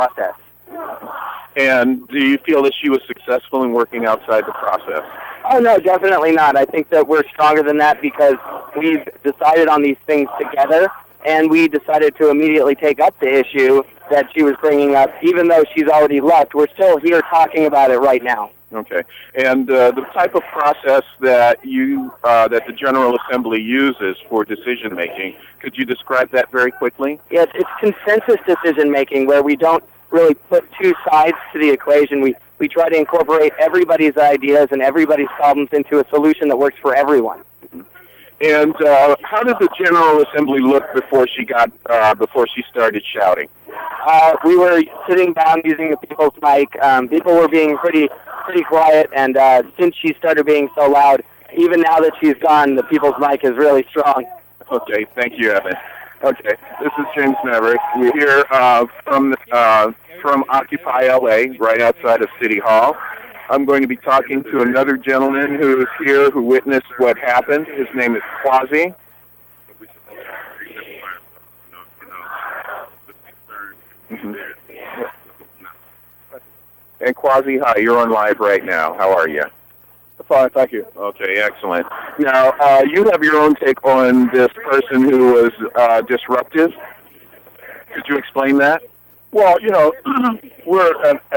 process. And do you feel that she was successful in working outside the process? Oh, no, definitely not. I think that we're stronger than that because we've decided on these things together, and we decided to immediately take up the issue that she was bringing up. Even though she's already left, we're still here talking about it right now. Okay. And the type of process that that the General Assembly uses for decision making, could you describe that very quickly? Yes, it's consensus decision making where we don't really put two sides to the equation. We try to incorporate everybody's ideas and everybody's problems into a solution that works for everyone. And how did the General Assembly look before she started shouting? We were sitting down using the people's mic. People were being pretty quiet, and since she started being so loud, even now that she's gone, the people's mic is really strong. Okay, thank you, Evan. Okay, this is James Maverick. We're here from Occupy LA, right outside of City Hall. I'm going to be talking to another gentleman who is here who witnessed what happened. His name is Quasi. Mm-hmm. And Quasi, hi, you're on live right now. How are you? Fine, thank you. Okay, excellent. Now, you have your own take on this person who was disruptive. Could you explain that? Well, you know, we're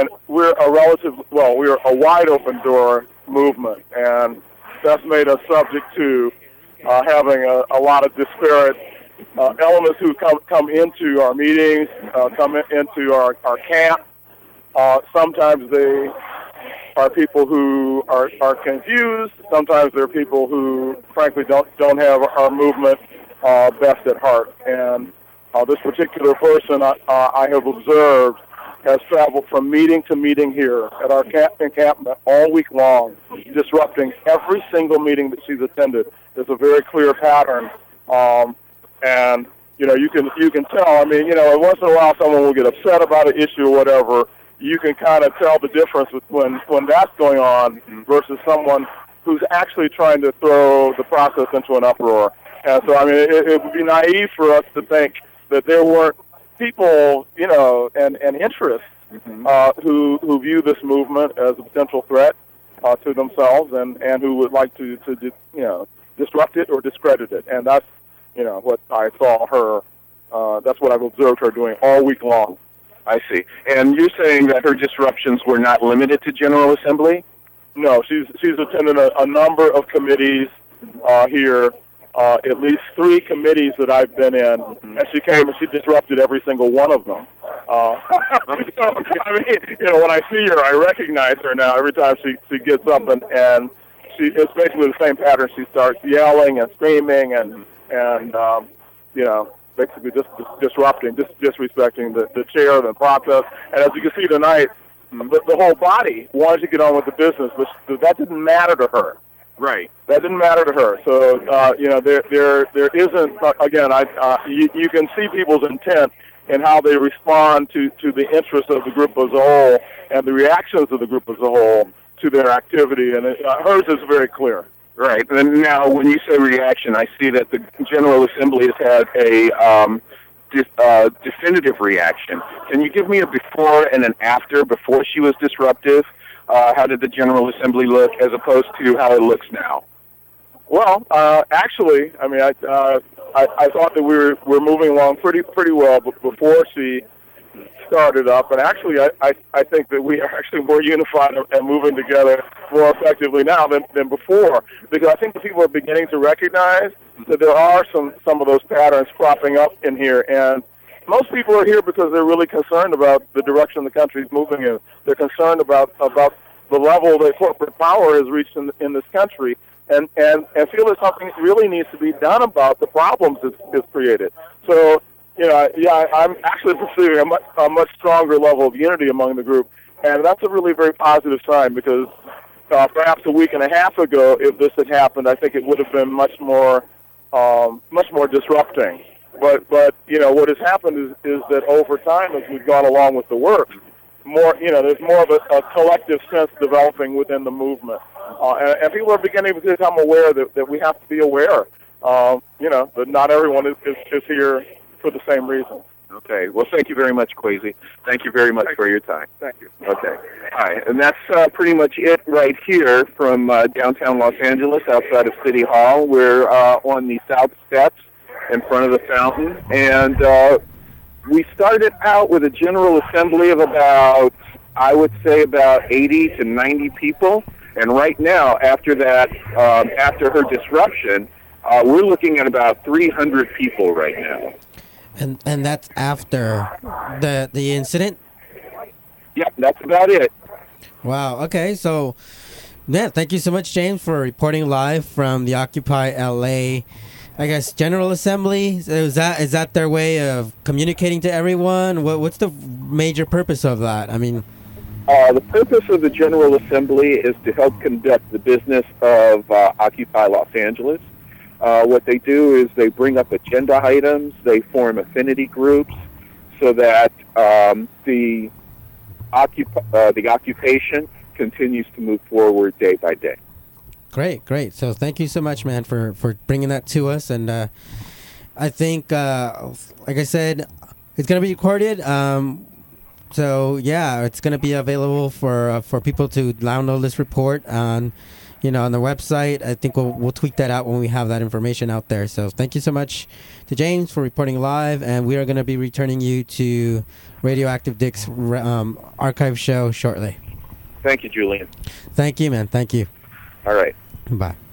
a wide open door movement, and that's made us subject to having a lot of disparate elements who come into our meetings, come into our camp. Sometimes they are people who are confused. Sometimes they're people who, frankly, don't have our movement best at heart. And this particular person I have observed has traveled from meeting to meeting here at our encampment all week long, disrupting every single meeting that she's attended. There's a very clear pattern, and you know you can tell. I mean, you know, once in a while someone will get upset about an issue or whatever. You can kind of tell the difference when that's going on versus someone who's actually trying to throw the process into an uproar. And so, I mean, it would be naive for us to think that there weren't people, you know, and interests who view this movement as a potential threat to themselves and who would like to you know, disrupt it or discredit it. And that's, you know, what I saw her, that's what I've observed her doing all week long. I see. And you're saying that her disruptions were not limited to General Assembly? No, she's attended a number of committees here, at least 3 committees that I've been in, and she came and she disrupted every single one of them. I mean, you know, when I see her, I recognize her now every time she gets up, and it's basically the same pattern. She starts yelling and screaming and you know, basically just disrupting, disrespecting the chair and the process. And as you can see tonight, the whole body wanted to get on with the business, but that didn't matter to her. Right. That didn't matter to her. So, you know, there isn't, again, you can see people's intent in how they respond to the interests of the group as a whole and the reactions of the group as a whole to their activity. And hers is very clear. Right. And now, when you say reaction, I see that the General Assembly has had a definitive reaction. Can you give me a before and an after, before she was disruptive? How did the General Assembly look as opposed to how it looks now? Well, actually, I mean, I thought that we were moving along pretty well before she started up, and actually, I think that we are actually more unified and moving together more effectively now than before, because I think that people are beginning to recognize that there are some of those patterns cropping up in here, and most people are here because they're really concerned about the direction the country's moving in. They're concerned about the level that corporate power has reached in this country, and feel that something really needs to be done about the problems it's created. So, you know, yeah, I'm actually pursuing a much stronger level of unity among the group, and that's a really very positive sign, because perhaps a week and a half ago, if this had happened, I think it would have been much more disrupting. But you know, what has happened is that over time, as we've gone along with the work, there's more of a collective sense developing within the movement, and people are beginning to become aware that we have to be aware, you know, that not everyone is here for the same reason. Okay. Well, thank you very much, Kwesi. Thank you very much for your time. Thank you. Okay. All right. And that's pretty much it right here from downtown Los Angeles, outside of City Hall. We're on the south steps in front of the fountain. And we started out with a General Assembly of about 80 to 90 people. And right now, after that, after her disruption, we're looking at about 300 people right now. And that's after the incident? Yep, that's about it. Wow. Okay. So, yeah, thank you so much, James, for reporting live from the Occupy LA, I guess, General Assembly. Is that their way of communicating to everyone? What's the major purpose of that? I mean, the purpose of the General Assembly is to help conduct the business of Occupy Los Angeles. What they do is they bring up agenda items, they form affinity groups so that the occupation continues to move forward day by day. Great. So thank you so much, man, for bringing that to us. And I think, like I said, it's going to be recorded. So, yeah, it's going to be available for people to download this report on on the website. I think we'll tweet that out when we have that information out there. So thank you so much to James for reporting live, and we are going to be returning you to Radioactive Dick's archive show shortly. Thank you, Julian. Thank you, man. Thank you. All right. Bye.